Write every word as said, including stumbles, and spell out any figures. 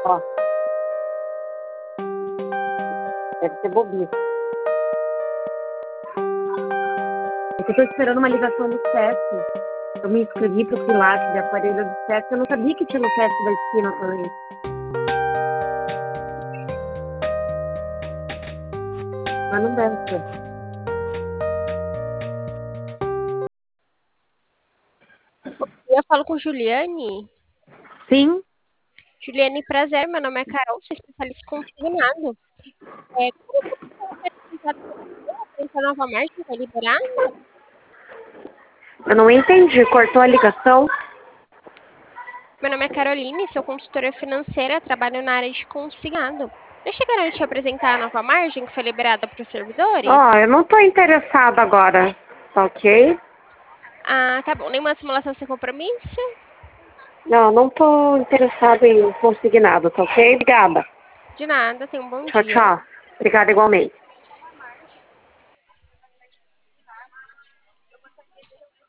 Ó, deve ser bobice. Eu tô esperando uma ligação do S E S. Eu me inscrevi pro Pilates de aparelho do S E S. Eu não sabia que tinha no Festa da Esquina também. Mas não deve ser. Eu falo com Juliane. Sim, Juliane, prazer. Meu nome é Carol, sou especialista em consignado. É, como que você vai tentar nova margem para liberar? eu não entendi. Cortou a ligação? Meu nome é Caroline, sou consultora financeira, trabalho na área de consignado. Já chegaram a te apresentar a nova margem que foi liberada para os servidores? Ó, eu não tô interessada agora. Tá ok? Ah, tá bom. Nenhuma simulação sem compromisso? Não, não tô interessada em consignado, tá ok? Obrigada. De nada, tenha um bom Tchau, dia. tchau. Obrigada igualmente.